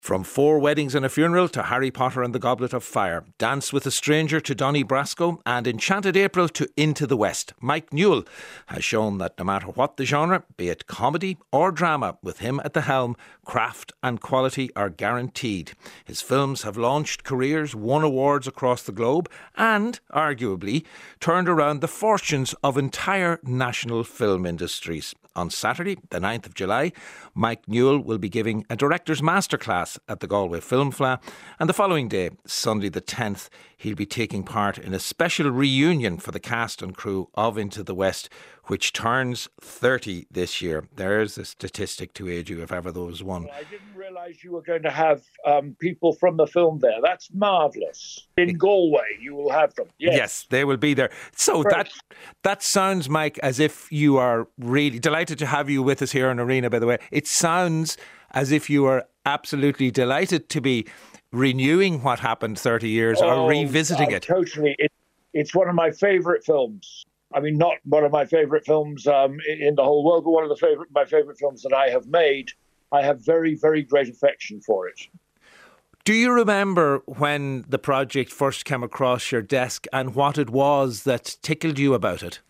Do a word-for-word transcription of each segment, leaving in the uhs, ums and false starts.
From Four Weddings and a Funeral to Harry Potter and the Goblet of Fire, Dance with a Stranger to Donnie Brasco, and Enchanted April to Into the West, Mike Newell has shown that no matter what the genre, be it comedy or drama, with him at the helm, craft and quality are guaranteed. His films have launched careers, won awards across the globe, and, arguably, turned around the fortunes of entire national film industries. On Saturday, the ninth of July, Mike Newell will be giving a director's masterclass at the Galway Film Fleadh, and the following day, Sunday the tenth, he'll be taking part in a special reunion for the cast and crew of Into the West, which turns thirty this year. There's a statistic to age you, if ever there was one. Well, I didn't realise you were going to have um, people from the film there. That's marvellous. In Galway, you will have them. Yes, yes, they will be there. So Great. that that sounds, Mike, as if you are really delighted to have you with us here in Arena, by the way. It sounds as if you are absolutely delighted to be renewing what happened thirty years oh, or revisiting uh, it. Totally. It, it's one of my favourite films. I mean, not one of my favourite films um, in the whole world, but one of the favorite, my favourite films that I have made. I have very, very great affection for it. Do you remember when the project first came across your desk and what it was that tickled you about it?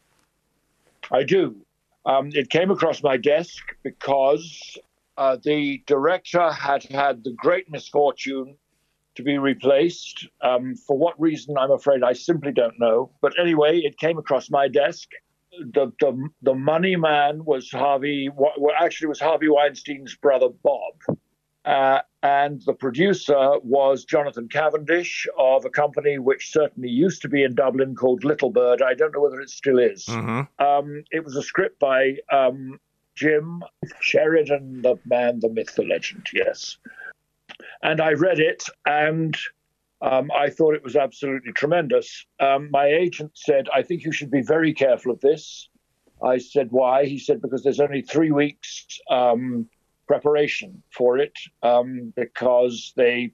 I do. Um, it came across my desk because uh, the director had had the great misfortune to be replaced. Um, for what reason, I'm afraid I simply don't know. But anyway, it came across my desk. The the, the money man was Harvey, well, actually it was Harvey Weinstein's brother, Bob. Uh, and the producer was Jonathan Cavendish of a company which certainly used to be in Dublin called Little Bird. I don't know whether it still is. Mm-hmm. Um, it was a script by um, Jim Sheridan, the man, the myth, the legend, yes. And I read it, and um, I thought it was absolutely tremendous. Um, my agent said, I think you should be very careful of this. I said, why? He said, because there's only three weeks um, preparation for it, um, because they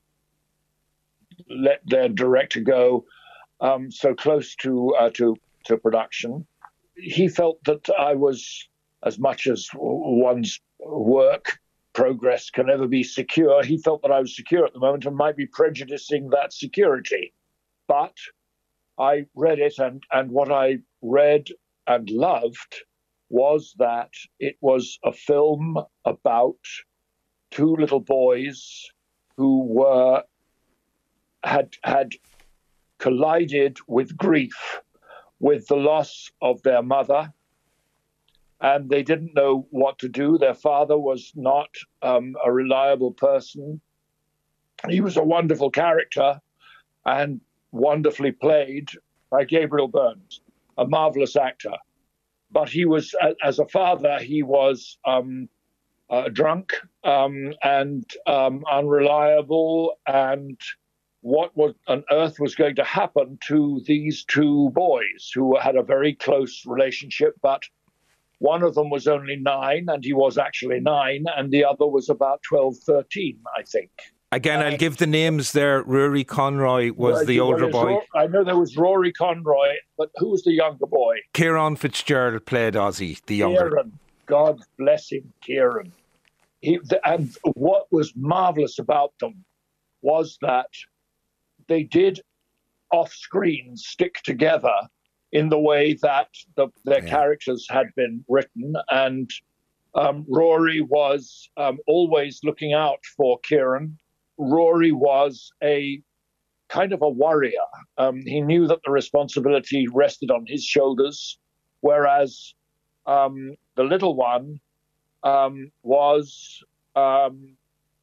let their director go um, so close to, uh, to, to production. He felt that I was, as much as one's work progress can never be secure, he felt that I was secure at the moment and might be prejudicing that security. But I read it, and, and what I read and loved was that it was a film about two little boys who were had had collided with grief, with the loss of their mother, and they didn't know what to do. Their father was not um, a reliable person. He was a wonderful character and wonderfully played by Gabriel Byrne, a marvelous actor. But he was, as a father, he was um, uh, drunk um, and um, unreliable. And what was, on earth was going to happen to these two boys who had a very close relationship, but one of them was only nine, and he was actually nine, and the other was about twelve, thirteen, I think. Again, and, I'll give the names there. Rory Conroy was well, the older boy. Ro- I know there was Rory Conroy, but who was the younger boy? Kieran Fitzgerald played Ozzy, the younger. Kieran, God bless him, Kieran. He, the, and what was marvellous about them was that they did off-screen stick together in the way that the, their yeah. characters had been written. And um, Rory was um, always looking out for Kieran. Rory was a kind of a warrior. Um, he knew that the responsibility rested on his shoulders, whereas um, the little one um, was um,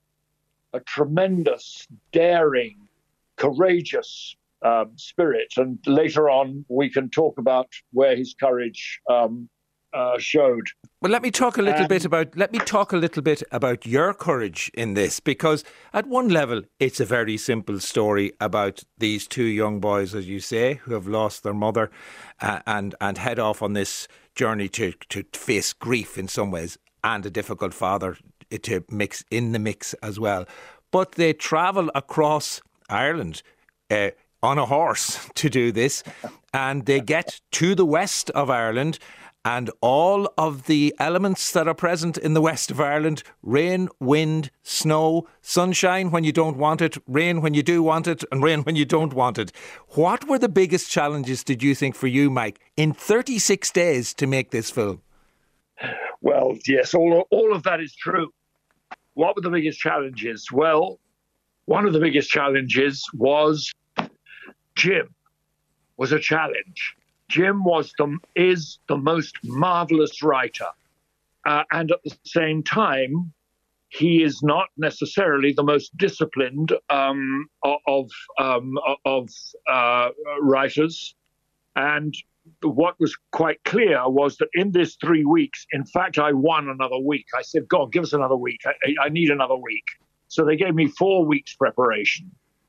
a tremendous, daring, courageous Um, spirit, and later on we can talk about where his courage um, uh, showed. Well, let me talk a little um, bit about let me talk a little bit about your courage in this, because at one level it's a very simple story about these two young boys, as you say, who have lost their mother uh, and and head off on this journey to to face grief in some ways, and a difficult father to mix in the mix as well. But they travel across Ireland Uh, on a horse to do this, and they get to the west of Ireland, and all of the elements that are present in the west of Ireland, rain, wind, snow, sunshine when you don't want it, rain when you do want it, and rain when you don't want it. What were the biggest challenges, did you think, for you, Mike, in thirty-six days to make this film? Well, yes, all, all of that is true. What were the biggest challenges? Well, one of the biggest challenges was Jim was a challenge. Jim was the, is the most marvelous writer. Uh, and at the same time, he is not necessarily the most disciplined um, of, um, of uh, writers. And what was quite clear was that in this three weeks, in fact, I won another week. I said, God, give us another week. I, I need another week. So they gave me four weeks preparation.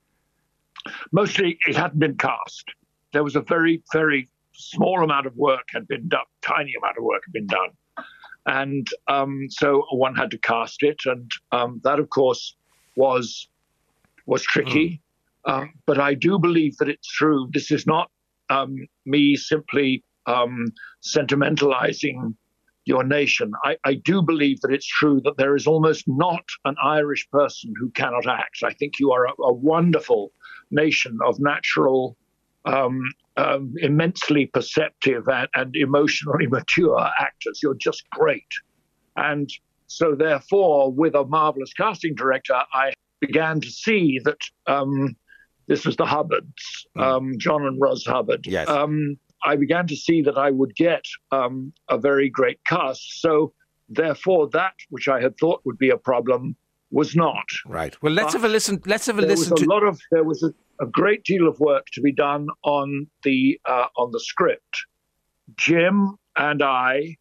Mostly it hadn't been cast. There was a very, very small amount of work had been done, tiny amount of work had been done. And um, so one had to cast it. And um, that, of course, was was tricky. Mm. Um, but I do believe that it's true. This is not um, me simply um, sentimentalizing your nation. I, I do believe that it's true that there is almost not an Irish person who cannot act. I think you are a, a wonderful nation of natural, um, um, immensely perceptive and, and emotionally mature actors. You're just great. And so therefore, with a marvelous casting director, I began to see that um, this was the Hubbards, um, John and Ros Hubbard. Yes. Um, I began to see that I would get um, a very great cast. So therefore, that which I had thought would be a problem was not. Right. Well, let's but have a listen. Let's have a there listen was a to. Lot of, there was a, a great deal of work to be done on the uh, on the script. Jim and I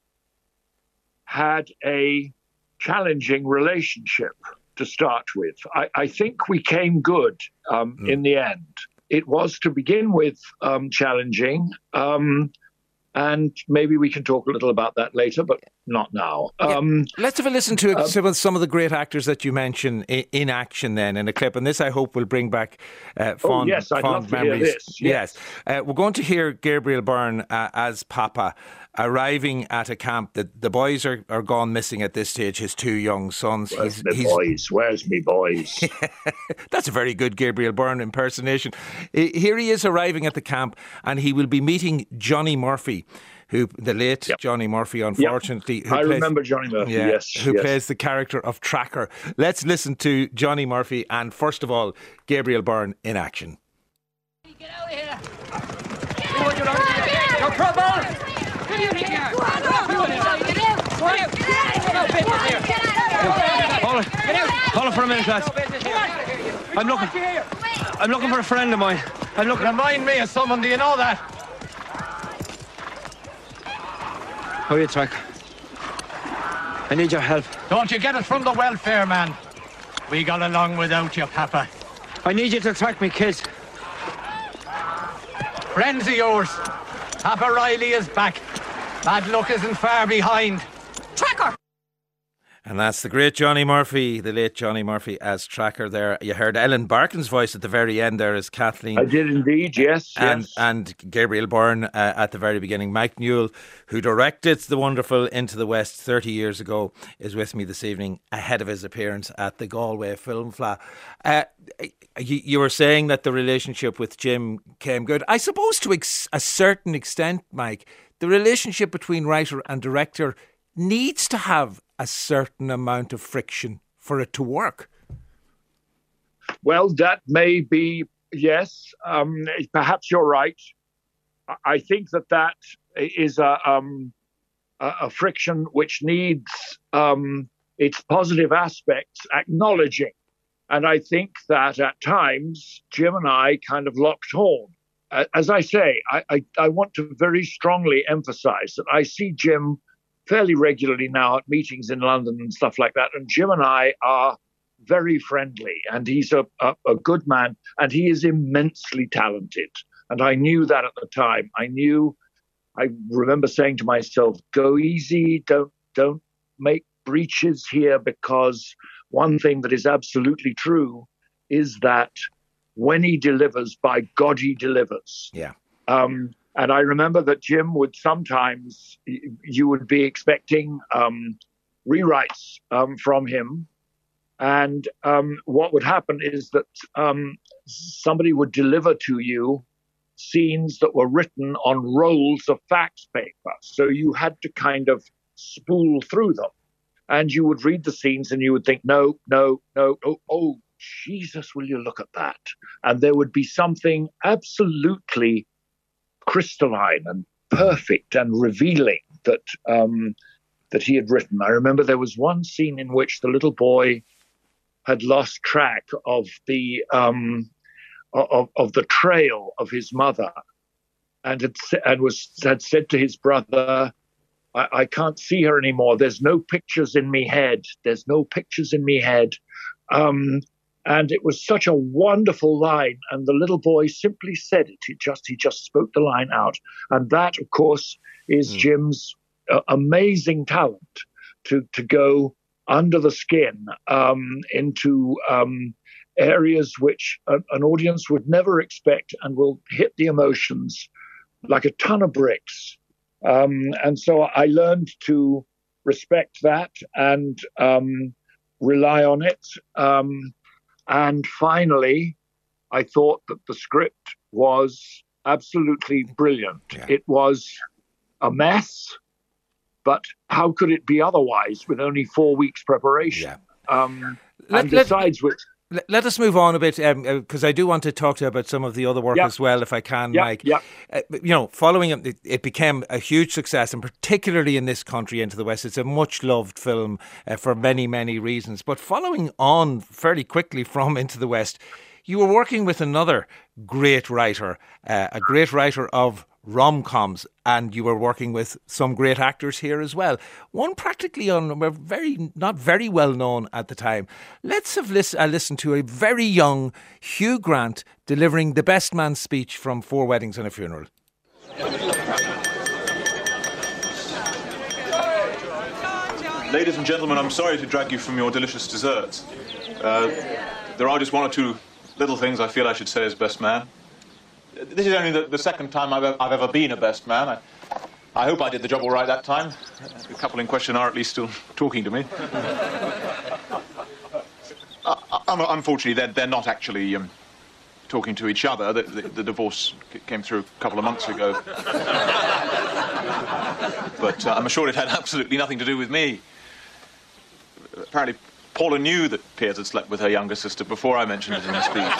had a challenging relationship to start with. I, I think we came good um, mm. in the end. It was to begin with um, challenging, um, and maybe we can talk a little about that later, but not now. Um, yeah. Let's have a listen to uh, some of the great actors that you mentioned in, in action then in a clip, and this I hope will bring back uh, fond, oh, yes, I'd fond love to memories. Hear this. Yes, yes. Uh, we're going to hear Gabriel Byrne uh, as Papa arriving at a camp. The, the boys are, are gone missing at this stage, his two young sons. Where's he's, me he's, boys? Where's me boys? That's a very good Gabriel Byrne impersonation. Here he is arriving at the camp, and he will be meeting Johnny Murphy, who the late yep. Johnny Murphy, unfortunately. Yep. Who I plays, remember Johnny Murphy, yeah, yes. Who yes. plays the character of Tracker. Let's listen to Johnny Murphy and, first of all, Gabriel Byrne in action. Get out of here! Get out of here! No trouble! Get out of here! Get out! Hold it. Hold it for a minute, lads. I'm looking. I'm looking for a friend of mine. I'm looking. Remind me of someone. Do you know that? How are you, Track? I need your help. Don't you get it from the welfare man? We got along without you, Papa. I need you to track me kids. Friends of yours. Papa Riley is back. Bad luck isn't far behind. Tracker! And that's the great Johnny Murphy, the late Johnny Murphy as Tracker there. You heard Ellen Barkin's voice at the very end there as Kathleen. I did indeed, yes. And, yes. and Gabriel Byrne uh, at the very beginning. Mike Newell, who directed the wonderful Into the West thirty years ago, is with me this evening ahead of his appearance at the Galway Film Fleadh. Uh, you, you were saying that the relationship with Jim came good. I suppose to ex- a certain extent, Mike, the relationship between writer and director needs to have a certain amount of friction for it to work. Well, that may be, yes. Um, perhaps you're right. I think that that is a, um, a friction which needs um, its positive aspects acknowledging. And I think that at times, Jim and I kind of locked horn. As I say, I, I, I want to very strongly emphasize that I see Jim fairly regularly now at meetings in London and stuff like that. And Jim and I are very friendly, and he's a, a, a good man, and he is immensely talented. And I knew that at the time. I knew, I remember saying to myself, go easy, don't, don't make breaches here, because one thing that is absolutely true is that when he delivers, by God, he delivers. Yeah. Um, And I remember that Jim would sometimes, you would be expecting um, rewrites um, from him. And um, what would happen is that um, somebody would deliver to you scenes that were written on rolls of fax paper. So you had to kind of spool through them. And you would read the scenes and you would think, no, no, no, oh, oh, Jesus, will you look at that? And there would be something absolutely crystalline and perfect and revealing that um, that he had written. I remember there was one scene in which the little boy had lost track of the um, of, of the trail of his mother, and had and was had said to his brother, I, "I can't see her anymore. There's no pictures in me head. There's no pictures in me head." Um, And it was such a wonderful line. And the little boy simply said it. He just he just spoke the line out. And that, of course, is mm. Jim's uh, amazing talent to, to go under the skin um, into um, areas which a, an audience would never expect and will hit the emotions like a ton of bricks. Um, and so I learned to respect that and um, rely on it. Um, And finally, I thought that the script was absolutely brilliant. Yeah. It was a mess, but how could it be otherwise with only four weeks preparation? Yeah. Um, let, and besides let, which... Let, let us move on a bit, because um, I do want to talk to you about some of the other work yeah. as well, if I can, yeah. Mike. Yeah. Uh, you know, following it, it became a huge success, and particularly in this country, Into the West. It's a much-loved film uh, for many, many reasons. But following on fairly quickly from Into the West, you were working with another great writer, uh, a great writer of rom-coms, and you were working with some great actors here as well. One practically on, very not very well known at the time. Let's have listen, uh, listened to a very young Hugh Grant delivering the best man speech from Four Weddings and a Funeral. Ladies and gentlemen, I'm sorry to drag you from your delicious desserts. Uh, there are just one or two little things I feel I should say as best man. This is only the, the second time I've ever, I've ever been a best man. I, I hope I did the job all right that time. The couple in question are at least still talking to me. uh, unfortunately, they're, they're not actually um, talking to each other. The, the, the divorce came through a couple of months ago. But uh, I'm sure it had absolutely nothing to do with me. Apparently, Paula knew that Piers had slept with her younger sister before I mentioned it in the speech.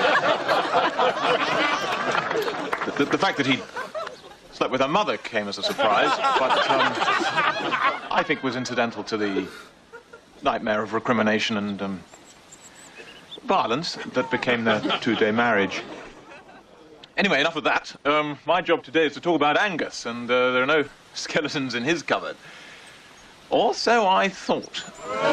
the, the, the fact that he slept with her mother came as a surprise, but um, I think was incidental to the nightmare of recrimination and um, violence that became their two-day marriage. Anyway, enough of that. Um, my job today is to talk about Angus, and uh, there are no skeletons in his cupboard. Or so I thought.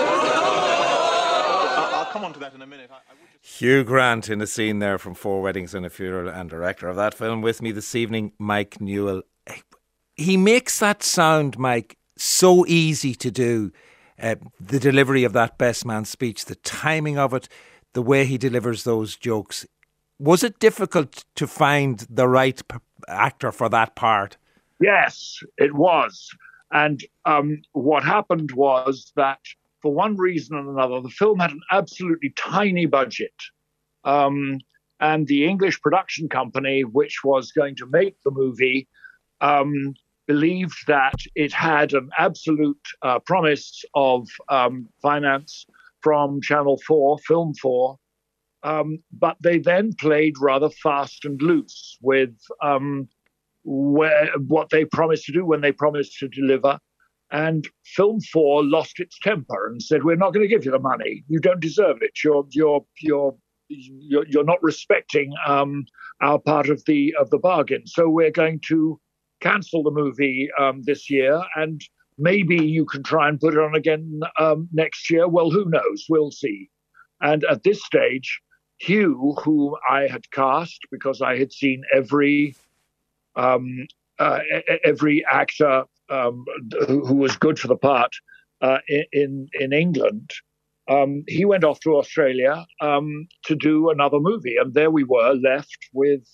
I'll come on to that in a minute. I, I would just... Hugh Grant in a scene there from Four Weddings and a Funeral, and director of that film with me this evening, Mike Newell. He makes that sound, Mike, so easy to do. Uh, the delivery of that best man speech, the timing of it, the way he delivers those jokes. Was it difficult to find the right p- actor for that part? Yes, it was. And um, what happened was that, for one reason or another, the film had an absolutely tiny budget. Um, and the English production company, which was going to make the movie, um, believed that it had an absolute uh, promise of um, finance from Channel four, Film four. Um, but they then played rather fast and loose with... Um, Where, what they promised to do when they promised to deliver. And Film four lost its temper and said, we're not going to give you the money. You don't deserve it. You're you're you're you're, you're not respecting um, our part of the of the bargain. So we're going to cancel the movie um, this year, and maybe you can try and put it on again um, next year. Well, who knows? We'll see. And at this stage, Hugh, who I had cast because I had seen every Um, uh, every actor um, who, who was good for the part uh, in in England, um, he went off to Australia um, to do another movie, and there we were left with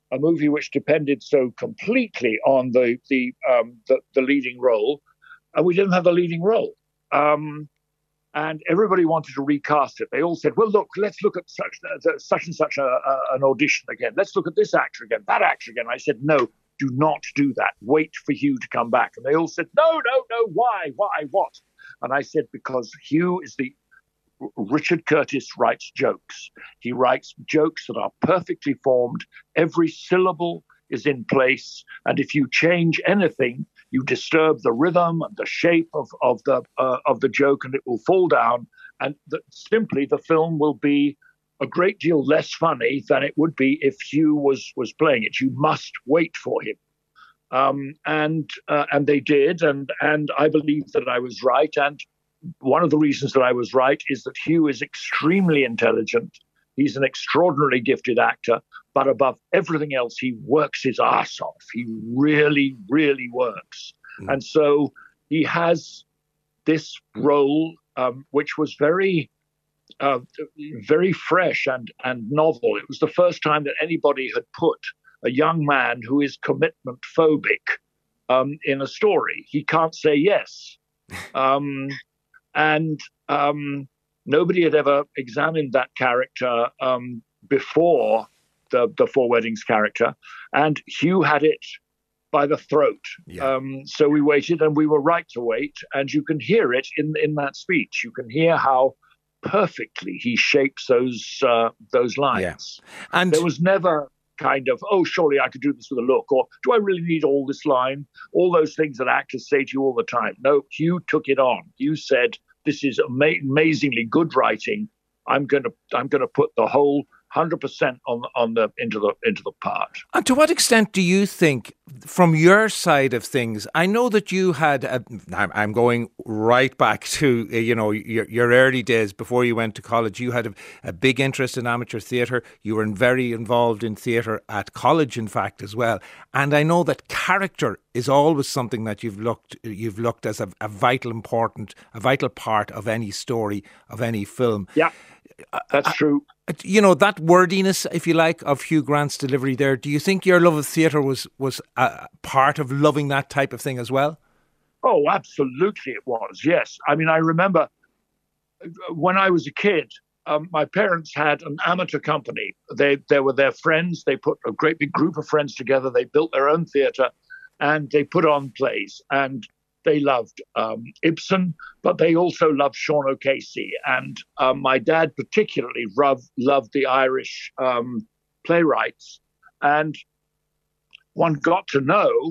a movie which depended so completely on the the um, the, the leading role, and we didn't have the leading role. Um, and everybody wanted to recast it. They all said, "Well, look, let's look at such uh, such and such a, a, an audition again. Let's look at this actor again, that actor again." I said, "No, do not do that. Wait for Hugh to come back." And they all said, "No, no, no. Why? Why? What?" And I said, "Because Hugh is the Richard Curtis writes jokes. He writes jokes that are perfectly formed. Every syllable is in place. And if you change anything, you disturb the rhythm and the shape of, of the uh, of the joke, and it will fall down. And the, simply the film will be a great deal less funny than it would be if Hugh was was playing it. You must wait for him." Um, and uh, and they did. And, and I believe that I was right. And one of the reasons that I was right is that Hugh is extremely intelligent. He's an extraordinarily gifted actor, but above everything else, he works his ass off. He really, really works. Mm. And so he has this role, um, which was very, uh, very fresh and, and novel. It was the first time that anybody had put a young man who is commitment phobic um, in a story. He can't say yes. Um, And um, nobody had ever examined that character um, before the, the Four Weddings character. And Hugh had it by the throat. Yeah. Um, so we waited, and we were right to wait. And you can hear it in, in that speech. You can hear how perfectly he shapes those uh, those lines. Yeah. And there was never kind of, "Oh, surely I could do this with a look," or "Do I really need all this line?" All those things that actors say to you all the time. No, Hugh took it on. Hugh said, "This is ama- amazingly good writing. I'm going to I'm going to put the whole one hundred percent on on the into the into the part." And to what extent do you think, from your side of things, I know that you had, a, I'm going right back to, you know, your, your early days before you went to college, you had a, a big interest in amateur theatre. You were very involved in theatre at college, in fact, as well. And I know that character is always something that you've looked, you've looked as a, a vital important, a vital part of any story, of any film. Yeah, that's true. You know, that wordiness, if you like, of Hugh Grant's delivery there, do you think your love of theatre was, was a part of loving that type of thing as well? Oh, absolutely it was, yes. I mean, I remember when I was a kid, um, my parents had an amateur company. They, they were their friends. They put a great big group of friends together. They built their own theatre, and they put on plays. And they loved um, Ibsen, but they also loved Sean O'Casey. And um, my dad particularly loved, loved the Irish um, playwrights. And one got to know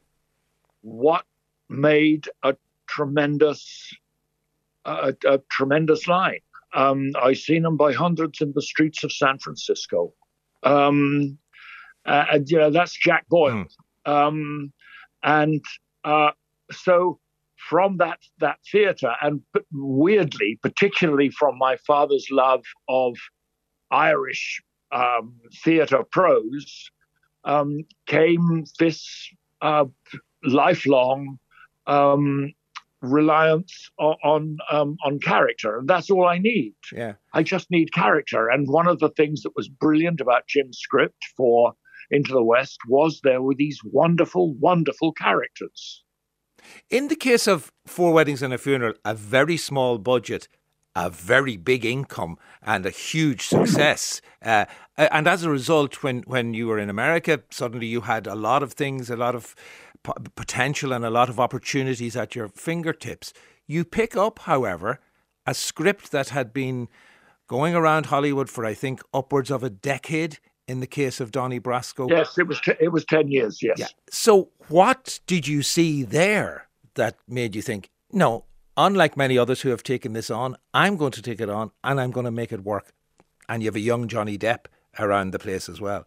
what made a tremendous, uh, a, a tremendous line. Um, I've seen them by hundreds in the streets of San Francisco. Um, uh, and, you know, that's Jack Boyle. Mm. Um, and uh, so from that that theatre, and weirdly, particularly from my father's love of Irish um, theatre prose, um, came this uh, lifelong um, reliance on on, um, on character, and that's all I need. Yeah, I just need character. And one of the things that was brilliant about Jim's script for Into the West was there were these wonderful, wonderful characters. In the case of Four Weddings and a Funeral, a very small budget, a very big income, and a huge success. Uh, and as a result, when, when you were in America, suddenly you had a lot of things, a lot of p- potential and a lot of opportunities at your fingertips. You pick up, however, a script that had been going around Hollywood for, I think, upwards of a decade. In the case of Donnie Brasco. Yes, it was t- it was ten years, yes. Yeah. So what did you see there that made you think, no, unlike many others who have taken this on, I'm going to take it on and I'm going to make it work? And you have a young Johnny Depp around the place as well.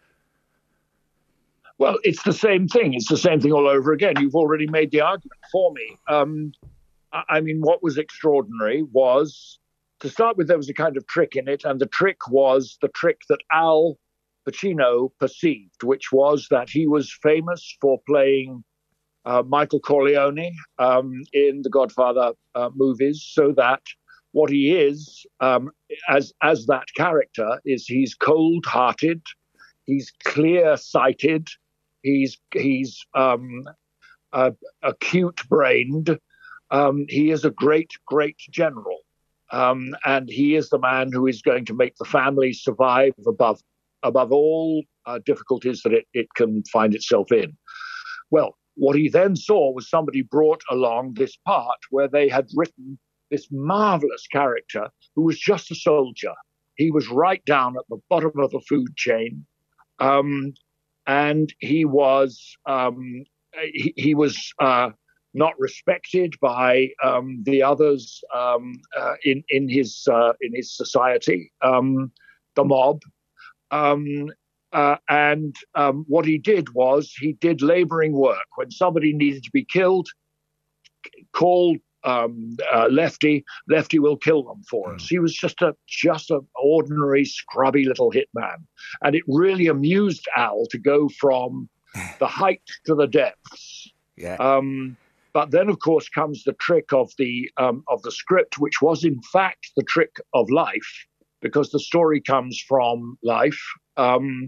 Well, it's the same thing. It's the same thing all over again. You've already made the argument for me. Um, I mean, what was extraordinary was, to start with, there was a kind of trick in it. And the trick was the trick that Al Pacino perceived, which was that he was famous for playing uh, Michael Corleone um, in the Godfather uh, movies, so that what he is um, as as that character is he's cold-hearted, he's clear-sighted. He's he's um, uh, acute-brained. Um, he is a great, great general. Um, and he is the man who is going to make the family survive above above all uh, difficulties that it, it can find itself in. Well, what he then saw was somebody brought along this part where they had written this marvelous character who was just a soldier. He was right down at the bottom of the food chain. Um, and he was um, he, he was uh, not respected by um, the others um, uh, in in his uh, in his society, um, the mob. Um, uh, and um, what he did was he did laboring work. When somebody needed to be killed, call um, uh, Lefty. Lefty will kill them for us. He was just a just an ordinary scrubby little hitman, and it really amused Al to go from the height to the depths. Yeah. Um, but then, of course, comes the trick of the um, of the script, which was in fact the trick of life, because the story comes from life. Um,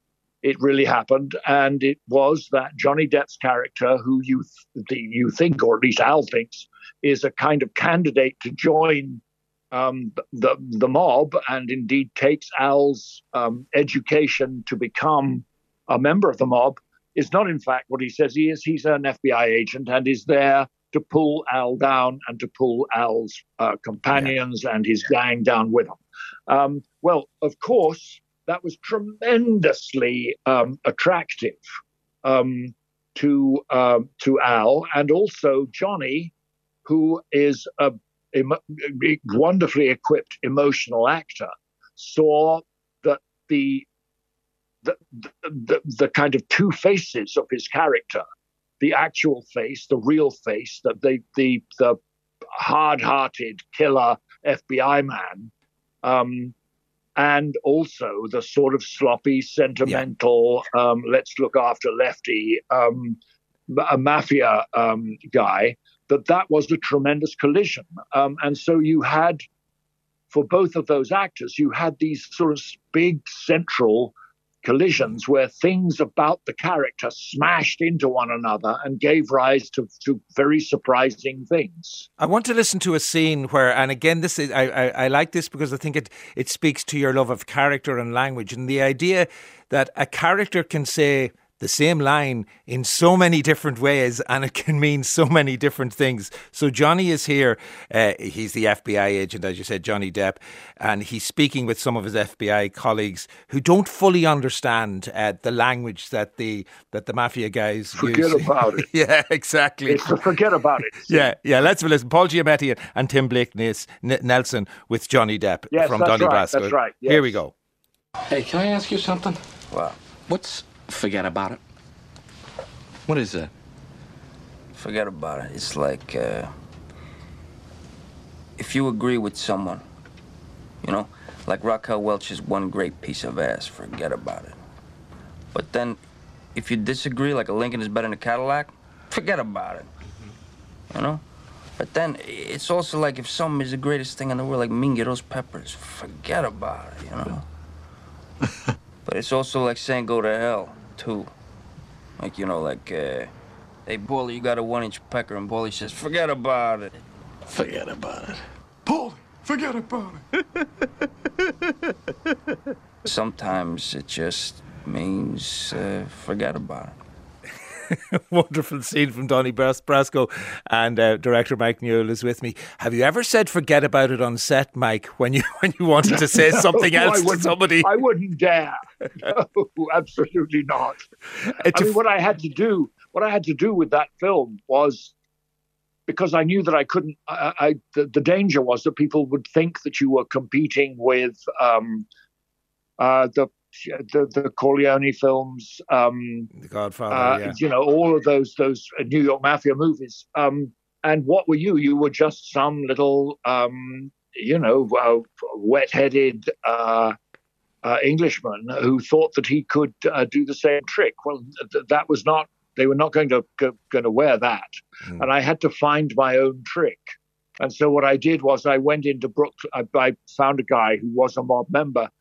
it really happened, and it was that Johnny Depp's character, who you th- you think, or at least Al thinks, is a kind of candidate to join um, the the mob, and indeed takes Al's um, education to become a member of the mob, is not in fact what he says he is. He's an F B I agent and is there to pull Al down and to pull Al's uh, companions yeah. and his gang down with him. Um, well, of course, that was tremendously um, attractive um, to uh, to Al, and also Johnny, who is a, a wonderfully equipped emotional actor, saw that the the, the the kind of two faces of his character, the actual face, the real face, that the the the hard-hearted killer F B I man. Um, and also the sort of sloppy, sentimental, yeah. um, let's look after Lefty, um, a mafia um, guy, that that was a tremendous collision. Um, and so you had, for both of those actors, you had these sort of big central collisions where things about the character smashed into one another and gave rise to, to very surprising things. I want to listen to a scene where, and again, this is I, I, I like this because I think it, it speaks to your love of character and language, and the idea that a character can say the same line in so many different ways and it can mean so many different things. So Johnny is here. Uh, he's the F B I agent, as you said, Johnny Depp, and he's speaking with some of his F B I colleagues who don't fully understand uh, the language that the that the mafia guys forget use. Forget about it. Yeah, exactly. It's to forget about it. yeah, yeah. Let's listen. Paul Giamatti and Tim Blake Nelson with Johnny Depp yes, from that's Donnie right, Brasco. That's right. Yes. Here we go. Hey, can I ask you something? What? What's forget about it? What is that? Forget about it. It's like, uh, if you agree with someone, you know, like Raquel Welch's One Great Piece of Ass, forget about it. But then, if you disagree, like a Lincoln is better than a Cadillac, forget about it. You know? But then, it's also like if something is the greatest thing in the world, like Mingiros peppers, forget about it, you know? But it's also like saying go to hell, too. Like, you know, like, uh, hey, Paulie, you got a one-inch pecker, and Paulie says, forget about it. Forget about it. Paulie, forget about it. Sometimes it just means uh, forget about it. Wonderful scene from Donnie Brasco, and uh, director Mike Newell is with me. Have you ever said forget about it on set, Mike, when you when you wanted to say something no, else to somebody? I wouldn't dare. No, absolutely not. It's I mean, what I had to do, what I had to do with that film was, because I knew that I couldn't, I, I the, the danger was that people would think that you were competing with um, uh, the The, the Corleone films, um, The Godfather, uh, yeah. you know, all of those those New York Mafia movies. Um, and what were you? You were just some little, um, you know, uh, wet-headed uh, uh, Englishman who thought that he could uh, do the same trick. Well, th- that was not. They were not going to go, going to wear that, mm. and I had to find my own trick. And so what I did was I went into Brooklyn. I, I found a guy who was a mob member.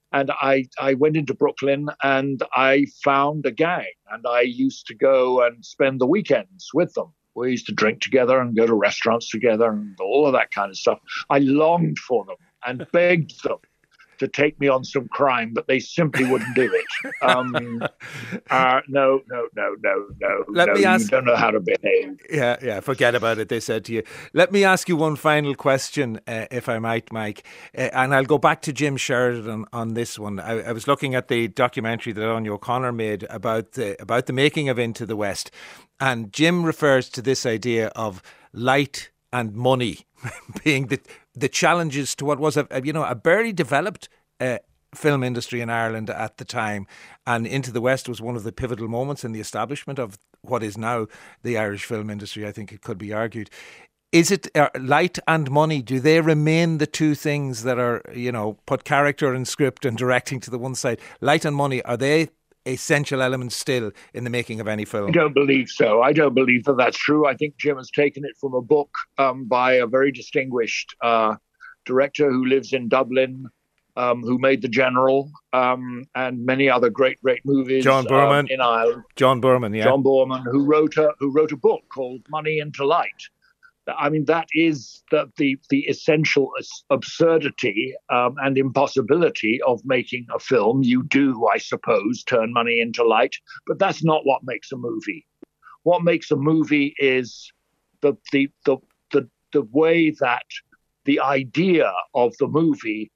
And I, I went into Brooklyn and I found a gang, and I used to go and spend the weekends with them. We used to drink together and go to restaurants together and all of that kind of stuff. I longed for them and begged them to take me on some crime, but they simply wouldn't do it. Um, uh, no, no, no, no, no. Let no, me ask, you don't know how to behave. Yeah, yeah, forget about it, they said to you. Let me ask you one final question, uh, if I might, Mike. Uh, and I'll go back to Jim Sheridan on this one. I, I was looking at the documentary that Anya O'Connor made about the, about the making of Into the West. And Jim refers to this idea of light and money being the the challenges to what was a, a you know a barely developed uh, film industry in Ireland at the time, and Into the West was one of the pivotal moments in the establishment of what is now the Irish film industry. I think it could be argued. Is it uh, light and money? Do they remain the two things that are, you know, put character and script and directing to the one side? Light and money, are they essential elements still in the making of any film? I don't believe so. I don't believe that that's true. I think Jim has taken it from a book um, by a very distinguished uh, director who lives in Dublin, um, who made The General um, and many other great, great movies. John Boorman um, in Ireland. John Boorman, yeah. John Boorman, who wrote a who wrote a book called Money into Light. I mean, that is the the, the essential absurdity um, and impossibility of making a film. You do, I suppose, turn money into light, but that's not what makes a movie. What makes a movie is the the the the, the way that the idea of the movie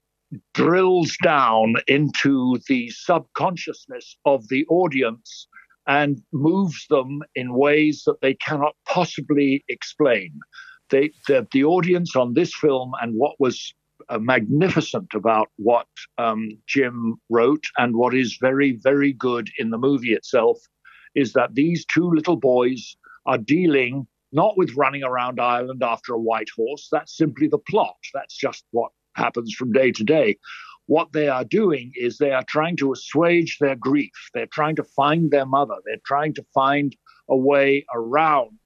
drills down into the subconsciousness of the audience and moves them in ways that they cannot possibly explain. They, the, the audience on this film, and what was uh, magnificent about what um, Jim wrote and what is very, very good in the movie itself, is that these two little boys are dealing not with running around Ireland after a white horse. That's simply the plot. That's just what happens from day to day. What they are doing is they are trying to assuage their grief. They're trying to find their mother. They're trying to find a way around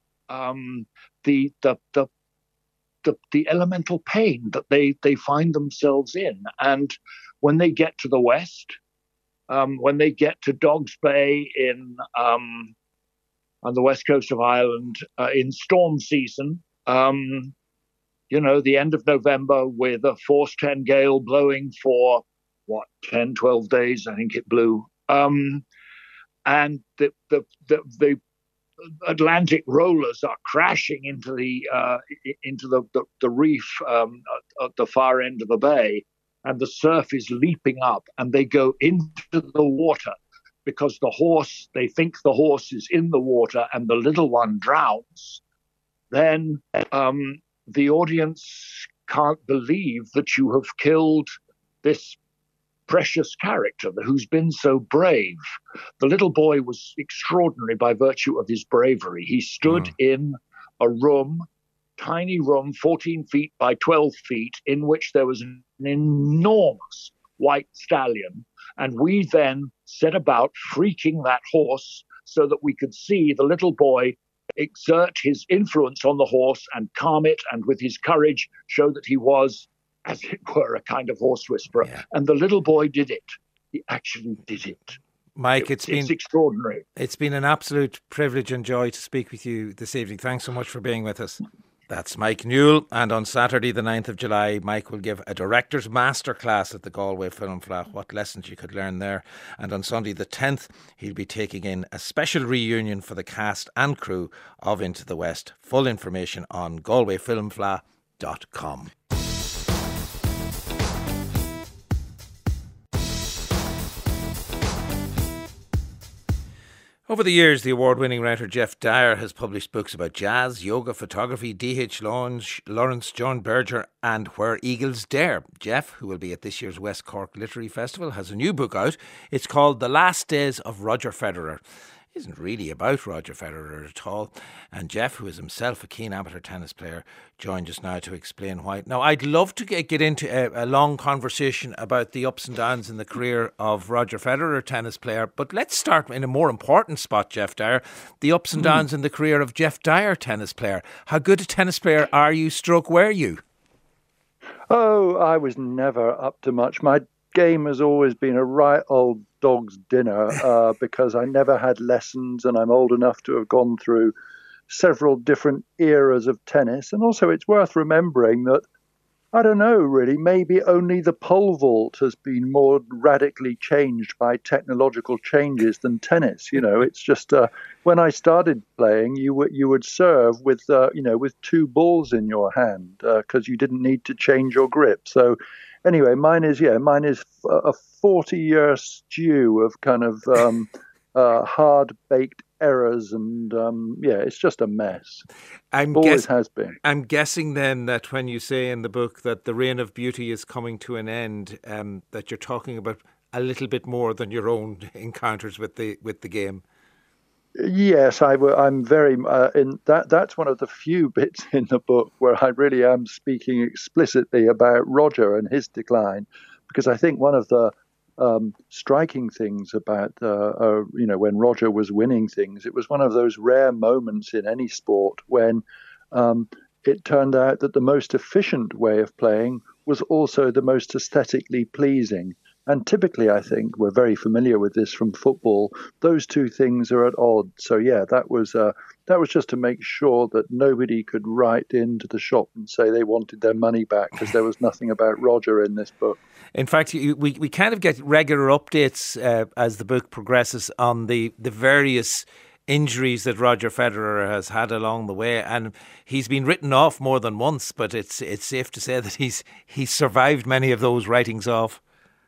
um, the, the the the the elemental pain that they they find themselves in. And when they get to the West, um, when they get to Dogs Bay in um, on the west coast of Ireland uh, in storm season. Um, You know, the end of November with a force ten gale blowing for, what, ten, twelve days, I think it blew. Um, and the, the, the, the Atlantic rollers are crashing into the uh, into the, the, the reef um, at, at the far end of the bay. And the surf is leaping up and they go into the water because the horse, they think the horse is in the water and the little one drowns. Then... Um, the audience can't believe that you have killed this precious character who's been so brave. The little boy was extraordinary by virtue of his bravery. He stood mm. in a room, tiny room, fourteen feet by twelve feet, in which there was an enormous white stallion. And we then set about freaking that horse so that we could see the little boy exert his influence on the horse and calm it, and with his courage show that he was, as it were, a kind of horse whisperer. Yeah. And the little boy did it. He actually did it. Mike, it, it's been it's extraordinary. It's been an absolute privilege and joy to speak with you this evening. Thanks so much for being with us. That's Mike Newell, and on Saturday the ninth of July Mike will give a director's masterclass at the Galway Film Fleadh, what lessons you could learn there. And on Sunday the tenth he'll be taking in a special reunion for the cast and crew of Into the West. Full information on galway film fleadh dot com. Over the years, the award-winning writer Geoff Dyer has published books about jazz, yoga, photography, D H Lawrence, John Berger and Where Eagles Dare. Geoff, who will be at this year's West Cork Literary Festival, has a new book out. It's called The Last Days of Roger Federer. It isn't really about Roger Federer at all. And Geoff, who is himself a keen amateur tennis player, joined us now to explain why. Now, I'd love to get, get into a, a long conversation about the ups and downs in the career of Roger Federer, tennis player, but let's start in a more important spot, Geoff Dyer, the ups and downs mm. in the career of Geoff Dyer, tennis player. How good a tennis player are you, stroke were you? Oh, I was never up to much. My game has always been a right old dog's dinner uh, because I never had lessons, and I'm old enough to have gone through several different eras of tennis. And also it's worth remembering that, I don't know, really, maybe only the pole vault has been more radically changed by technological changes than tennis. You know, it's just uh, when I started playing, you would you would serve with uh, you know with two balls in your hand because uh, you didn't need to change your grip. So anyway, mine is yeah, mine is a forty-year stew of kind of um, uh, hard-baked errors, and um, yeah, it's just a mess. I'm Always guess- has been. I'm guessing then that when you say in the book that the reign of beauty is coming to an end, um, that you're talking about a little bit more than your own encounters with the with the game. Yes, I, I'm very uh, in that. That's one of the few bits in the book where I really am speaking explicitly about Roger and his decline, because I think one of the um, striking things about uh, uh, you know when Roger was winning things, it was one of those rare moments in any sport when um, it turned out that the most efficient way of playing was also the most aesthetically pleasing. And typically, I think, we're very familiar with this from football. Those two things are at odds. So, yeah, that was uh, that was just to make sure that nobody could write into the shop and say they wanted their money back, because there was nothing about Roger in this book. In fact, you, we, we kind of get regular updates uh, as the book progresses on the, the various injuries that Roger Federer has had along the way, and he's been written off more than once, but it's it's safe to say that he's he's survived many of those writings off.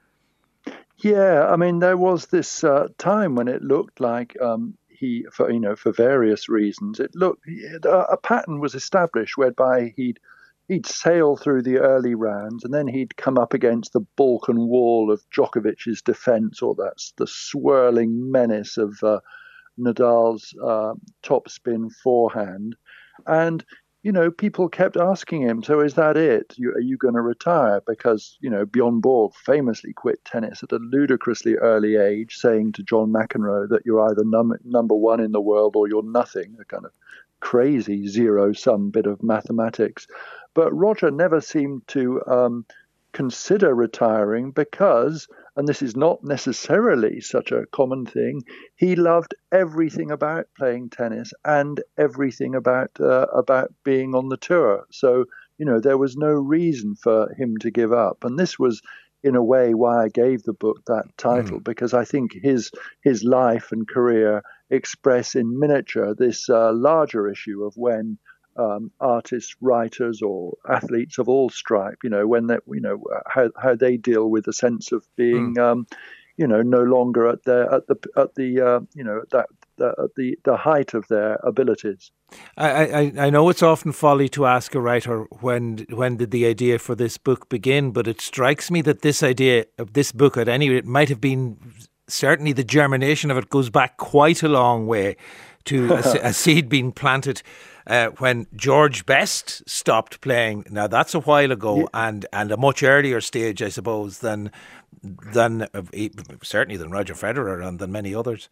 Yeah, I mean, there was this uh, time when it looked like um, he, for you know, for various reasons, it looked a pattern was established whereby he'd he'd sail through the early rounds and then he'd come up against the Balkan wall of Djokovic's defence, or that's the swirling menace of uh, Nadal's uh, topspin forehand, and you know, people kept asking him, so is that it? You, are you going to retire? Because, you know, Bjorn Borg famously quit tennis at a ludicrously early age, saying to John McEnroe that you're either num- number one in the world or you're nothing, a kind of crazy zero-sum bit of mathematics. But Roger never seemed to um, consider retiring because, and this is not necessarily such a common thing, he loved everything about playing tennis and everything about uh, about being on the tour. So, you know, there was no reason for him to give up. And this was, in a way, why I gave the book that title, mm. because I think his his life and career express in miniature this uh, larger issue of when Um, artists, writers, or athletes of all stripe, you know, when that, you know, how how they deal with the sense of being, mm. um, you know, no longer at their at the at the uh, you know that the, at the the height of their abilities. I, I I know it's often folly to ask a writer when when did the idea for this book begin, but it strikes me that this idea of this book, at any rate, might have been, certainly the germination of it goes back quite a long way to a, a seed being planted uh, when George Best stopped playing. Now that's a while ago, yeah. and, and a much earlier stage, I suppose, than than uh, certainly than Roger Federer and than many others.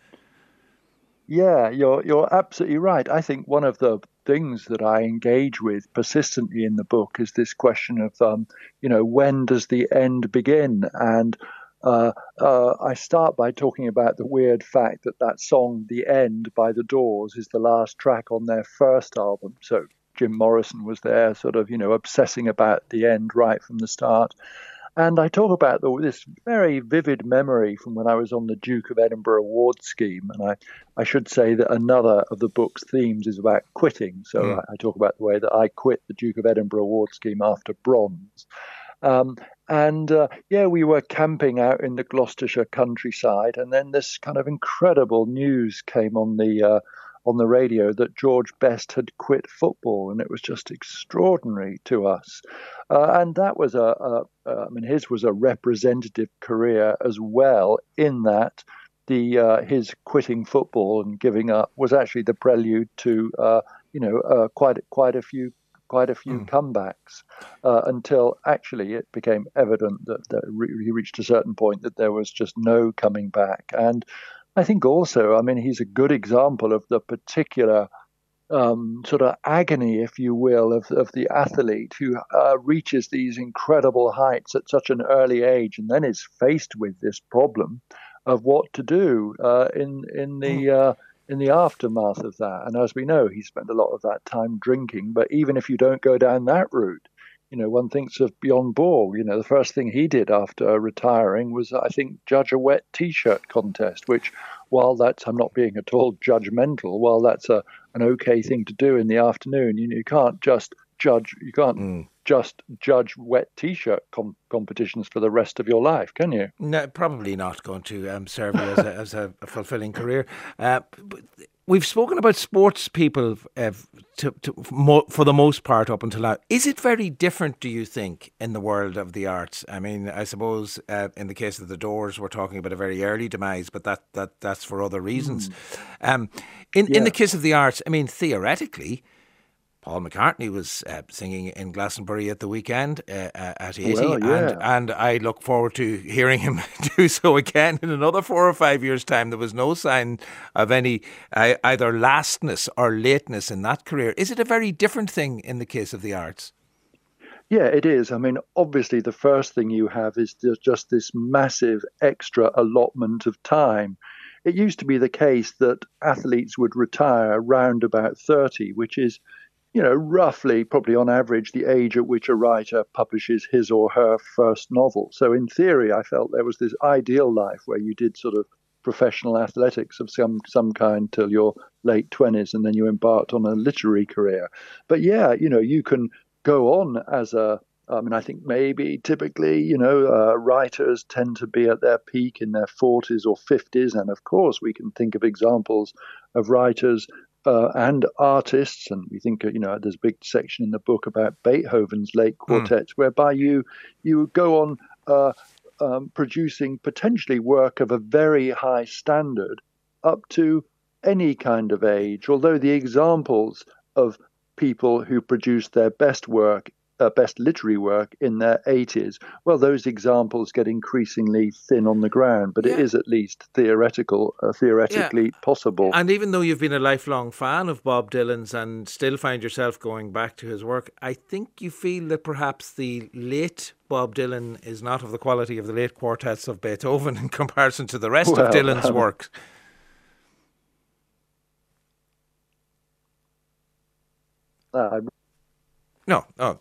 Yeah, you're you're absolutely right. I think one of the things that I engage with persistently in the book is this question of, um, you know, when does the end begin? And Uh, uh, I start by talking about the weird fact that that song, The End by The Doors, is the last track on their first album. So Jim Morrison was there sort of, you know, obsessing about the end right from the start. And I talk about the, this very vivid memory from when I was on the Duke of Edinburgh award scheme. And I, I should say that another of the book's themes is about quitting. So mm. I, I talk about the way that I quit the Duke of Edinburgh award scheme after bronze. Um, and uh, yeah, we were camping out in the Gloucestershire countryside, and then this kind of incredible news came on the uh, on the radio that George Best had quit football, and it was just extraordinary to us. Uh, and that was a, a, a, I mean, his was a representative career as well, in that the uh, his quitting football and giving up was actually the prelude to uh, you know uh, quite quite a few. quite a few mm. comebacks uh, until actually it became evident that, that re- he reached a certain point that there was just no coming back. And I think also, I mean, he's a good example of the particular um, sort of agony, if you will, of, of the athlete who uh, reaches these incredible heights at such an early age and then is faced with this problem of what to do uh, in in the uh, in the aftermath of that. And as we know, he spent a lot of that time drinking. But even if you don't go down that route, you know, one thinks of Bjorn Borg. You know, the first thing he did after retiring was, I think, judge a wet T-shirt contest, which, while that's, I'm not being at all judgmental, while that's a an okay thing to do in the afternoon, you know, you can't just judge, you can't mm. just judge wet T-shirt com- competitions for the rest of your life, can you? No, probably not going to um, serve you as a, as a, a fulfilling career. Uh, but we've spoken about sports people uh, to, to, mo- for the most part up until now. Is it very different, do you think, in the world of the arts? I mean, I suppose uh, in the case of the Doors, we're talking about a very early demise, but that, that that's for other reasons. Mm. Um, in, yeah. in the case of the arts, I mean, theoretically, Paul McCartney was uh, singing in Glastonbury at the weekend uh, uh, at eighty, well, yeah. and, and I look forward to hearing him do so again in another four or five years' time. There was no sign of any uh, either lastness or lateness in that career. Is it a very different thing in the case of the arts? Yeah, it is. I mean, obviously, the first thing you have is just this massive extra allotment of time. It used to be the case that athletes would retire around about thirty, which is, you know, roughly, probably on average, the age at which a writer publishes his or her first novel. So in theory, I felt there was this ideal life where you did sort of professional athletics of some, some kind till your late twenties, and then you embarked on a literary career. But yeah, you know, you can go on as a, I mean, I think maybe typically, you know, uh, writers tend to be at their peak in their forties or fifties. And of course, we can think of examples of writers Uh, and artists, and we think, you know, there's a big section in the book about Beethoven's late quartets, mm. whereby you you go on uh, um, producing potentially work of a very high standard up to any kind of age. Although the examples of people who produced their best work, uh, best literary work in their eighties, well, those examples get increasingly thin on the ground, but yeah. it is at least theoretical, uh, theoretically yeah. possible. And even though you've been a lifelong fan of Bob Dylan's and still find yourself going back to his work, I think you feel that perhaps the late Bob Dylan is not of the quality of the late quartets of Beethoven in comparison to the rest well, of Dylan's um, work. Uh, no, oh.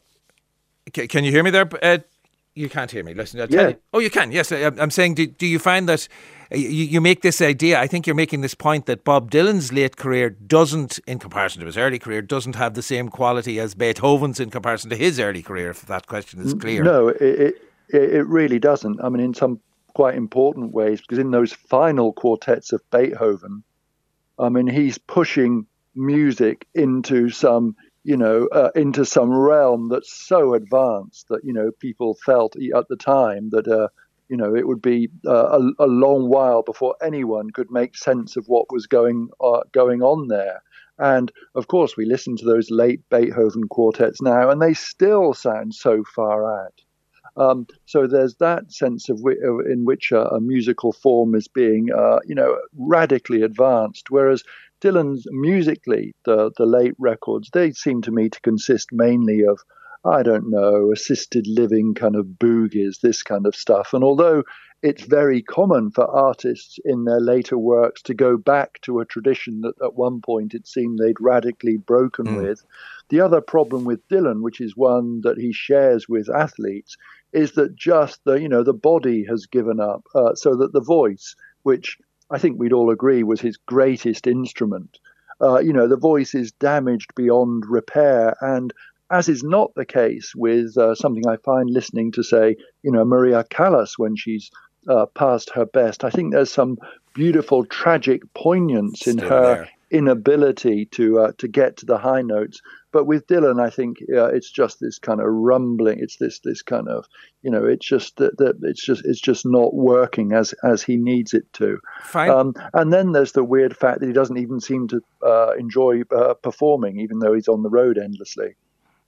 Can you hear me there? Uh, you can't hear me. Listen, I'll tell yeah. you. Oh, you can. Yes, I'm saying, do, do you find that you, you make this idea? I think you're making this point that Bob Dylan's late career doesn't, in comparison to his early career, doesn't have the same quality as Beethoven's in comparison to his early career, if that question is clear. No, it, it, it really doesn't. I mean, in some quite important ways, because in those final quartets of Beethoven, I mean, he's pushing music into some... you know, uh, into some realm that's so advanced that, you know, people felt at the time that, uh, you know, it would be uh, a, a long while before anyone could make sense of what was going uh, going on there. And, of course, we listen to those late Beethoven quartets now, and they still sound so far out. Um, so there's that sense of w- in which a, a musical form is being, uh, you know, radically advanced, whereas Dylan's musically, the, the late records, they seem to me to consist mainly of, I don't know, assisted living kind of boogies, this kind of stuff. And although it's very common for artists in their later works to go back to a tradition that at one point it seemed they'd radically broken mm. with, the other problem with Dylan, which is one that he shares with athletes, is that just the, you know, the body has given up, uh, so that the voice, which I think we'd all agree was his greatest instrument, uh, you know, the voice is damaged beyond repair. And as is not the case with uh, something I find listening to, say, you know, Maria Callas when she's uh, past her best, I think there's some beautiful, tragic poignance in Still her there. inability to uh, to get to the high notes. But with Dylan, I think uh, it's just this kind of rumbling. It's this this kind of, you know, it's just that, that it's just it's just not working as as he needs it to. Fine. Um, and then there's the weird fact that he doesn't even seem to uh, enjoy uh, performing, even though he's on the road endlessly.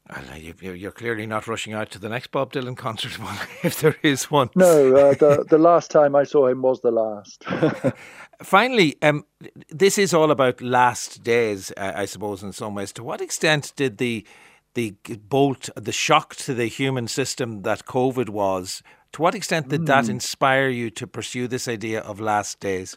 Well, you, you're clearly not rushing out to the next Bob Dylan concert, if there is one. No, uh, the the last time I saw him was the last. Finally, um, this is all about last days, uh, I suppose, in some ways. To what extent did the the bolt, the shock to the human system that COVID was, to what extent did mm. that inspire you to pursue this idea of last days?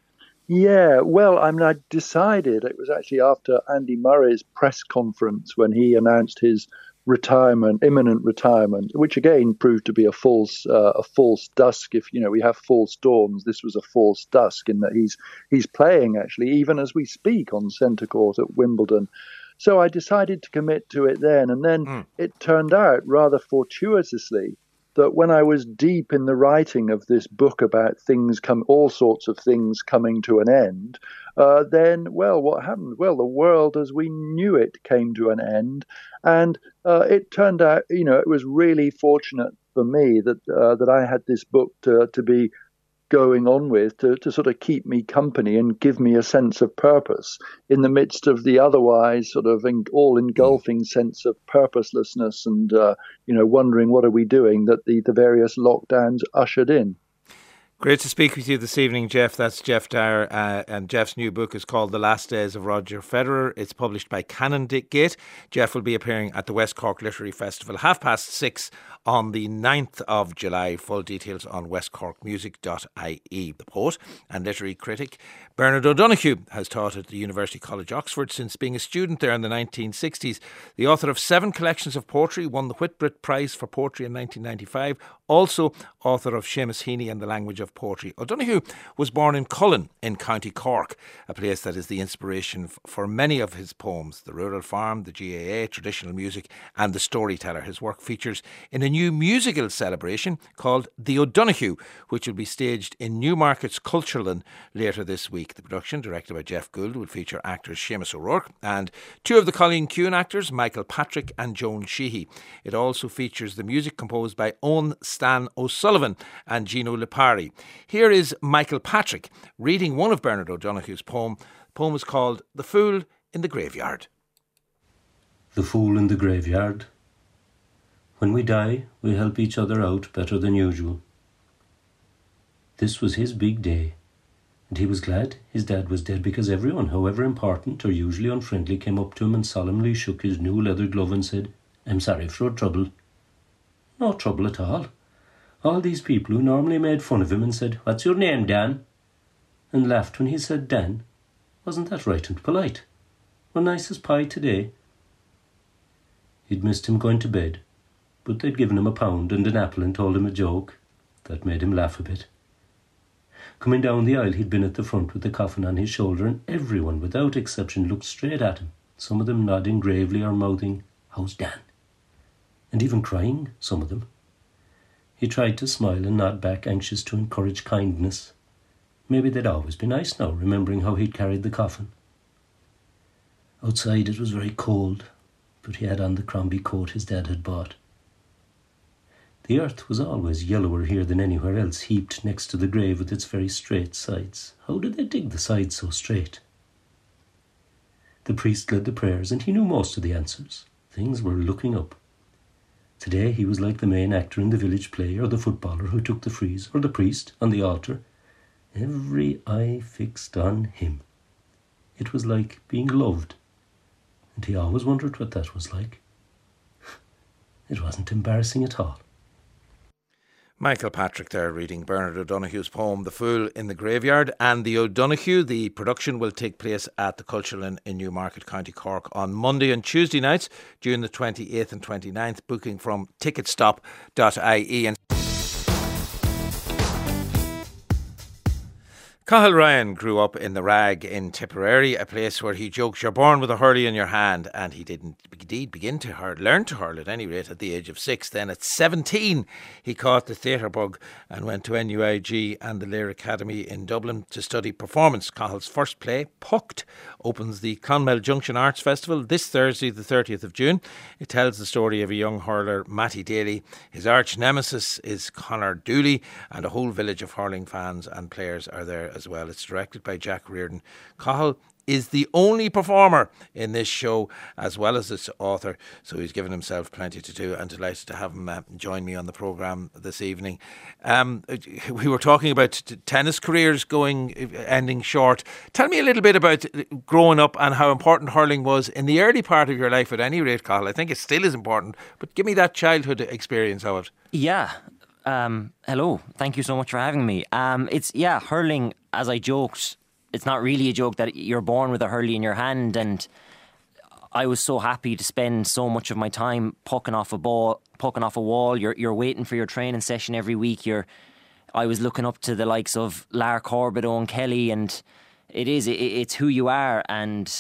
Yeah, well, I mean, I decided, it was actually after Andy Murray's press conference when he announced his retirement, imminent retirement, which again proved to be a false, uh, a false dusk. If you know we have false dawns, this was a false dusk in that he's he's playing actually even as we speak on centre court at Wimbledon. So I decided to commit to it then, and then mm. it turned out rather fortuitously that when I was deep in the writing of this book about things come, all sorts of things coming to an end, uh, then, well, what happened? Well, the world as we knew it came to an end. And uh, it turned out, you know, it was really fortunate for me that uh, that I had this book to, to be going on with to, to sort of keep me company and give me a sense of purpose in the midst of the otherwise sort of all-engulfing sense of purposelessness and, uh, you know, wondering what are we doing that the, the various lockdowns ushered in. Great to speak with you this evening, Jeff. That's Geoff Dyer, uh, and Jeff's new book is called The Last Days of Roger Federer. It's published by Canongate. Jeff will be appearing at the West Cork Literary Festival half past six on the ninth of July. Full details on west cork music dot I E. The poet and literary critic Bernard O'Donoghue has taught at the University College Oxford since being a student there in the nineteen sixties. The author of seven collections of poetry, won the Whitbread Prize for Poetry in nineteen ninety-five, also author of Seamus Heaney and the Language of Poetry. O'Donoghue was born in Cullen in County Cork, a place that is the inspiration f- for many of his poems: The Rural Farm, the G A A, Traditional Music and The Storyteller. His work features in a new musical celebration called The O'Donoghue, which will be staged in Newmarket's Culturellan later this week. The production, directed by Jeff Gould, will feature actors Seamus O'Rourke and two of the Colleen Kuhn actors, Michael Patrick and Joan Sheehy. It also features the music composed by Owen Stan O'Sullivan and Gino Lipari. Here is Michael Patrick reading one of Bernard O'Donoghue's poem. The poem is called The Fool in the Graveyard. The Fool in the Graveyard. When we die, we help each other out better than usual. This was his big day, and he was glad his dad was dead because everyone, however important or usually unfriendly, came up to him and solemnly shook his new leather glove and said, "I'm sorry for your trouble." No trouble at all. All these people who normally made fun of him and said, "What's your name, Dan?" and laughed when he said Dan. Wasn't that right and polite? We're nice as pie today. He'd missed him going to bed, but they'd given him a pound and an apple and told him a joke. That made him laugh a bit. Coming down the aisle, he'd been at the front with the coffin on his shoulder, and everyone, without exception, looked straight at him, some of them nodding gravely or mouthing, "How's Dan?" and even crying, some of them. He tried to smile and nod back, anxious to encourage kindness. Maybe they'd always be nice now, remembering how he'd carried the coffin. Outside it was very cold, but he had on the Crombie coat his dad had bought. The earth was always yellower here than anywhere else, heaped next to the grave with its very straight sides. How did they dig the sides so straight? The priest led the prayers, and he knew most of the answers. Things were looking up. Today he was like the main actor in the village play, or the footballer who took the freeze, or the priest on the altar. Every eye fixed on him. It was like being loved, and he always wondered what that was like. It wasn't embarrassing at all. Michael Patrick there reading Bernard O'Donoghue's poem The Fool in the Graveyard. And the O'Donoghue, the production, will take place at the Culturellan in Newmarket, County Cork on Monday and Tuesday nights, June the twenty-eighth and twenty-ninth. Booking from ticket stop dot I E. And Cathal Ryan grew up in the Rag in Tipperary, a place where he jokes you're born with a hurley in your hand, and he didn't indeed begin to hurl, learn to hurl at any rate at the age of six. Then at seventeen he caught the theatre bug and went to N U I G and the Lear Academy in Dublin to study performance. Cahill's first play, Pucked, opens the Clonmel Junction Arts Festival this Thursday the thirtieth of June. It tells the story of a young hurler, Matty Daly. His arch nemesis is Conor Dooley, and a whole village of hurling fans and players are there as well. It's directed by Jack Reardon. Cahill, is the only performer in this show as well as its author, so he's given himself plenty to do, and delighted to have him uh, join me on the programme this evening. Um, we were talking about t- tennis careers going ending short. Tell me a little bit about growing up and how important hurling was in the early part of your life, at any rate, Cathal. I think it still is important, but give me that childhood experience of it. Yeah. Um, hello. Thank you so much for having me. Um, it's, yeah, hurling, as I joked, it's not really a joke that you're born with a hurley in your hand, and I was so happy to spend so much of my time pucking off a ball, pucking off a wall. You're you're waiting for your training session every week. You're, I was looking up to the likes of Lar Corbett, Owen Kelly, and it is it, it's who you are, and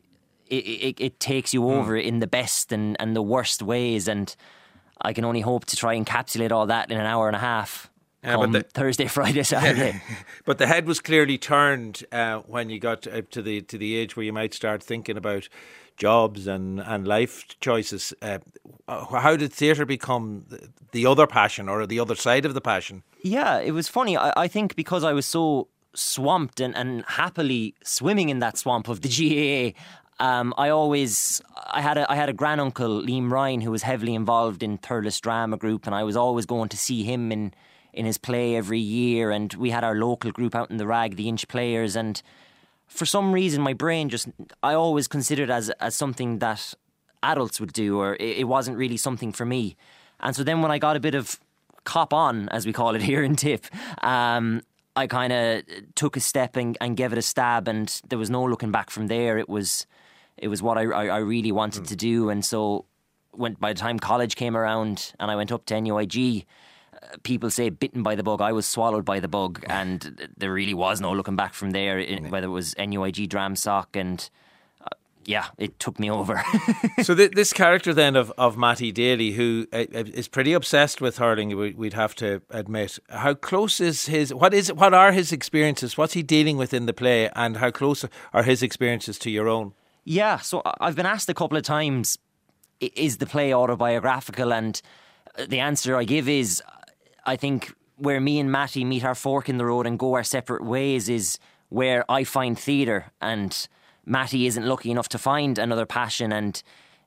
it it, it takes you over mm. in the best and, and the worst ways, and I can only hope to try and encapsulate all that in an hour and a half. Yeah, come the, Thursday, Friday, Saturday. But the head was clearly turned uh, when you got to the to the age where you might start thinking about jobs and, and life choices. Uh, how did theatre become the other passion, or the other side of the passion? Yeah, it was funny. I, I think because I was so swamped and, and happily swimming in that swamp of the G A A, Um, I always, I had a, I had a granduncle, Liam Ryan, who was heavily involved in Thurles Drama Group, and I was always going to see him in, in his play every year, and we had our local group out in the Rag, the Inch Players, and for some reason my brain just, I always considered as as something that adults would do, or it, it wasn't really something for me. And so then when I got a bit of cop on, as we call it here in Tip, um, I kind of took a step and, and gave it a stab, and there was no looking back from there. It was it was what I, I, I really wanted mm. to do. And so when, by the time college came around and I went up to N U I G, uh, people say bitten by the bug. I was swallowed by the bug, and there really was no looking back from there, in, whether it was N U I G Dramsoc, and uh, yeah, it took me over. So th- this character then of, of Matty Daly, who uh, is pretty obsessed with hurling, we'd have to admit. How close is his, what is what are his experiences? What's he dealing with in the play, and how close are his experiences to your own? Yeah, so I've been asked a couple of times, is the play autobiographical? And the answer I give is, I think where me and Matty meet our fork in the road and go our separate ways is where I find theatre, and Matty isn't lucky enough to find another passion. And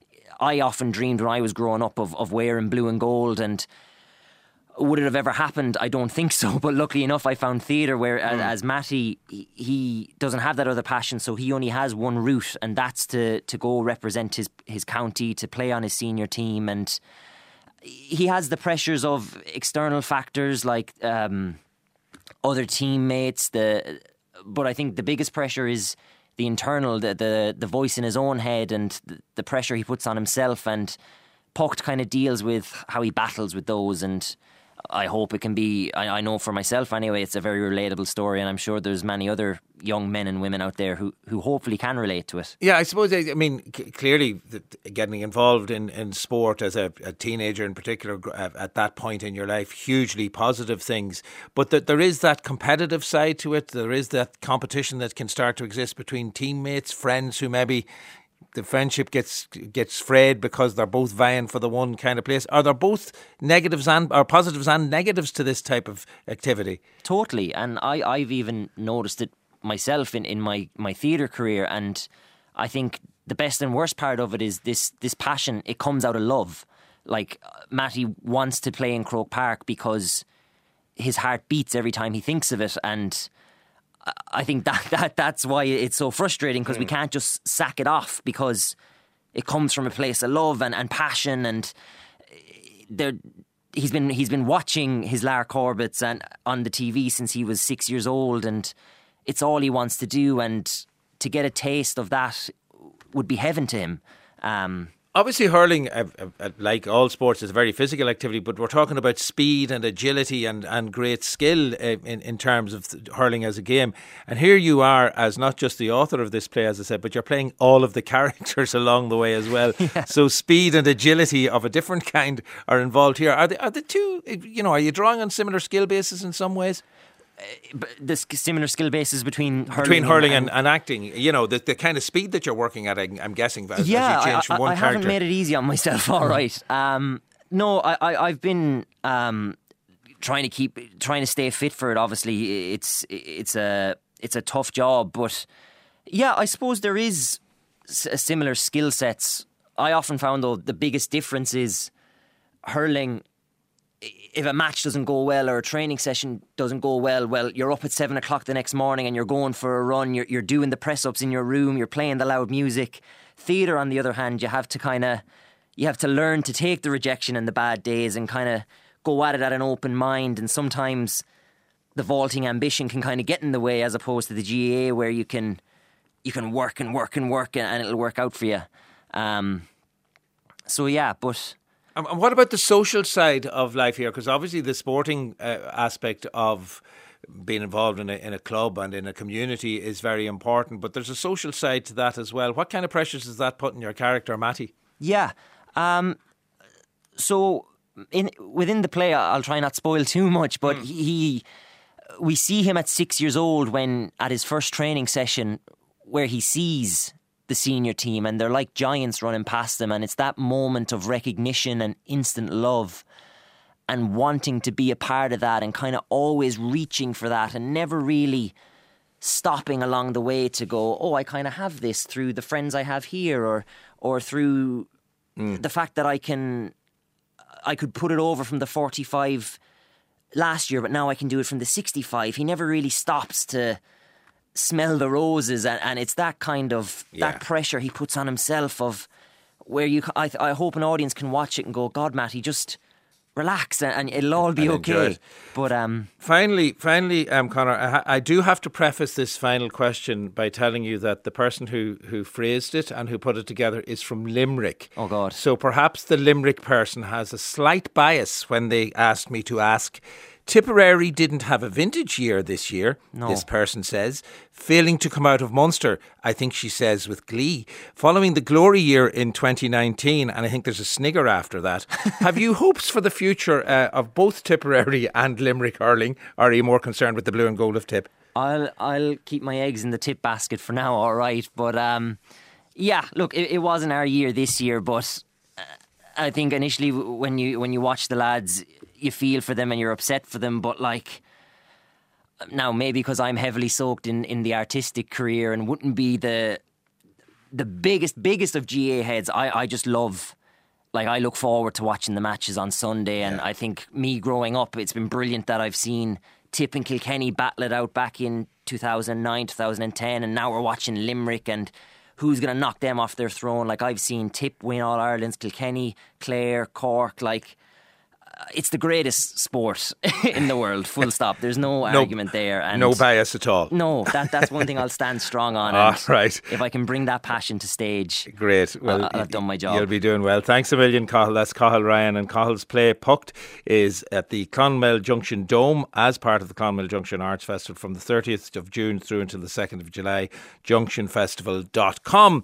I often dreamed when I was growing up of, of wearing blue and gold, and would it have ever happened? I don't think so. But luckily enough, I found theatre where, mm. as, as Matty, he, he doesn't have that other passion, so he only has one route, and that's to, to go represent his, his county, to play on his senior team. And he has the pressures of external factors like um, other teammates. The but I think the biggest pressure is the internal, the the, the voice in his own head, and the, the pressure he puts on himself. And Pucht kind of deals with how he battles with those, and I hope it can be, I, I know for myself anyway, it's a very relatable story, and I'm sure there's many other young men and women out there who, who hopefully can relate to it. Yeah, I suppose, I mean, c- clearly the, getting involved in, in sport as a, a teenager in particular, uh, at that point in your life, hugely positive things, but that there is that competitive side to it. There is that competition that can start to exist between teammates, friends who maybe the friendship gets gets frayed because they're both vying for the one kind of place. Are there both negatives and or positives and negatives to this type of activity? Totally, and I, I've even noticed it myself in, in my, my theatre career, and I think the best and worst part of it is this this passion, it comes out of love. Like, Matty wants to play in Croke Park because his heart beats every time he thinks of it, and I think that, that that's why it's so frustrating, because mm. we can't just sack it off, because it comes from a place of love and, and passion. And there, he's been he's been watching his Lar Corbett's and on the T V since he was six years old, and it's all he wants to do. And to get a taste of that would be heaven to him. Um, Obviously, hurling, uh, uh, like all sports, is a very physical activity, but we're talking about speed and agility and, and great skill uh, in, in terms of hurling as a game. And here you are as not just the author of this play, as I said, but you're playing all of the characters along the way as well. Yeah. So speed and agility of a different kind are involved here. Are the, are the two, you know, are you drawing on similar skill bases in some ways? The similar skill bases between hurling, between hurling and, and, and acting, you know, the, the kind of speed that you're working at, I'm guessing, as, yeah, as you change I, from one I character. haven't made it easy on myself, all right. Um, no, I, I, I've been um, trying to keep, trying to stay fit for it. Obviously, it's it's a it's a tough job, but Yeah, I suppose there is s- similar skill sets. I often found, though, the biggest difference is hurling. If a match doesn't go well or a training session doesn't go well, well, you're up at seven o'clock the next morning and you're going for a run. You're, you're doing the press-ups in your room. You're playing the loud music. Theatre, on the other hand, you have to kind of, you have to learn to take the rejection and the bad days and kind of go at it at an open mind. And sometimes the vaulting ambition can kind of get in the way, as opposed to the G A A, where you can you can work and work and work and it'll work out for you. Um, so yeah, but. And what about the social side of life here? Because obviously the sporting uh, aspect of being involved in a, in a club and in a community is very important, but there's a social side to that as well. What kind of pressures does that put in your character, Matty? Yeah. Um, so in within the play, I'll try not spoil too much, but mm. he, we see him at six years old when at his first training session where he sees the senior team and they're like giants running past them, and it's that moment of recognition and instant love and wanting to be a part of that and kind of always reaching for that and never really stopping along the way to go, oh, I kind of have this through the friends I have here, or or through mm. the fact that I can I could put it over from the forty-five last year, but now I can do it from the sixty-five. He never really stops to smell the roses, and, and it's that kind of yeah. that pressure he puts on himself of where you I, I hope an audience can watch it and go, God, Matty, just relax and, and it'll all be and okay. But um, finally, finally, um, Conor, I, I do have to preface this final question by telling you that the person who, who phrased it and who put it together is from Limerick. Oh God! So perhaps the Limerick person has a slight bias when they asked me to ask. Tipperary didn't have a vintage year this year, no. this person says, failing to come out of Munster, I think she says with glee, following the glory year in twenty nineteen, and I think there's a snigger after that. Have you hopes for the future uh, of both Tipperary and Limerick hurling, or are you more concerned with the blue and gold of Tip? I'll I'll keep my eggs in the Tip basket for now, all right, but um, yeah, look, it, it wasn't our year this year, but uh, I think initially when you when you watch the lads, you feel for them and you're upset for them, but like now maybe because I'm heavily soaked in, in the artistic career and wouldn't be the the biggest biggest of G A A heads, I, I just love, like I look forward to watching the matches on Sunday, and yeah. I think me growing up, it's been brilliant that I've seen Tip and Kilkenny battle it out back in two thousand nine, two thousand ten, and now we're watching Limerick and who's going to knock them off their throne. Like I've seen Tip win All Ireland's, Kilkenny, Clare, Cork, like it's the greatest sport in the world, full stop. There's no, no argument there. And no bias at all. No, that that's one thing I'll stand strong on. Ah, right. If I can bring that passion to stage, great. Well, I'll, I've done my job. You'll be doing well. Thanks a million, Cathal. That's Cathal Ryan, and Cathal's play Pucked is at the Clonmel Junction Dome as part of the Clonmel Junction Arts Festival from the thirtieth of June through until the second of July. junction festival dot com.